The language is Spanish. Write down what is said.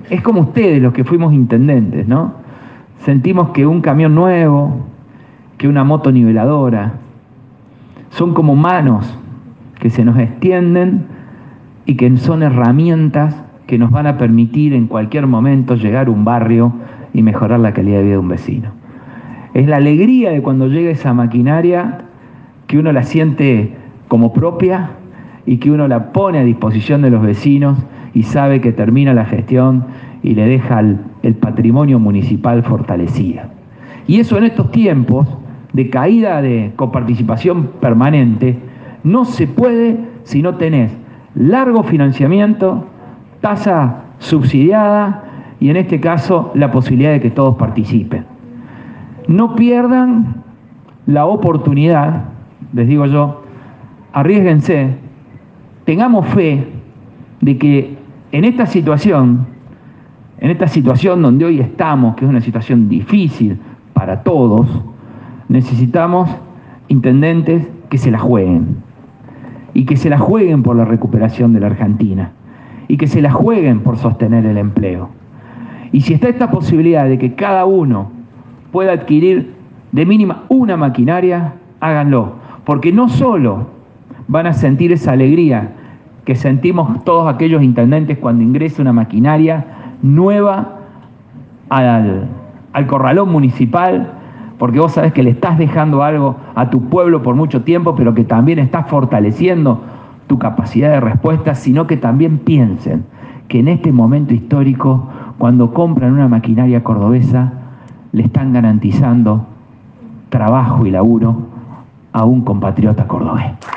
es como ustedes, los que fuimos intendentes, ¿no? Sentimos que un camión nuevo, que una moto niveladora, son como manos que se nos extienden y que son herramientas que nos van a permitir en cualquier momento llegar a un barrio y mejorar la calidad de vida de un vecino. Es la alegría de cuando llega esa maquinaria que uno la siente como propia y que uno la pone a disposición de los vecinos y sabe que termina la gestión y le deja el patrimonio municipal fortalecido. Y eso en estos tiempos de caída de coparticipación permanente no se puede si no tenés largo financiamiento, tasa subsidiada y en este caso la posibilidad de que todos participen. No pierdan la oportunidad, les digo yo, arriésguense, tengamos fe de que en esta situación donde hoy estamos, que es una situación difícil para todos, necesitamos intendentes que se la jueguen y que se la jueguen por la recuperación de la Argentina y que se la jueguen por sostener el empleo. Y si está esta posibilidad de que cada uno pueda adquirir de mínima una maquinaria, háganlo, porque no solo van a sentir esa alegría que sentimos todos aquellos intendentes cuando ingresa una maquinaria nueva al corralón municipal, porque vos sabés que le estás dejando algo a tu pueblo por mucho tiempo, pero que también estás fortaleciendo tu capacidad de respuesta, sino que también piensen que en este momento histórico, cuando compran una maquinaria cordobesa, le están garantizando trabajo y laburo a un compatriota cordobés.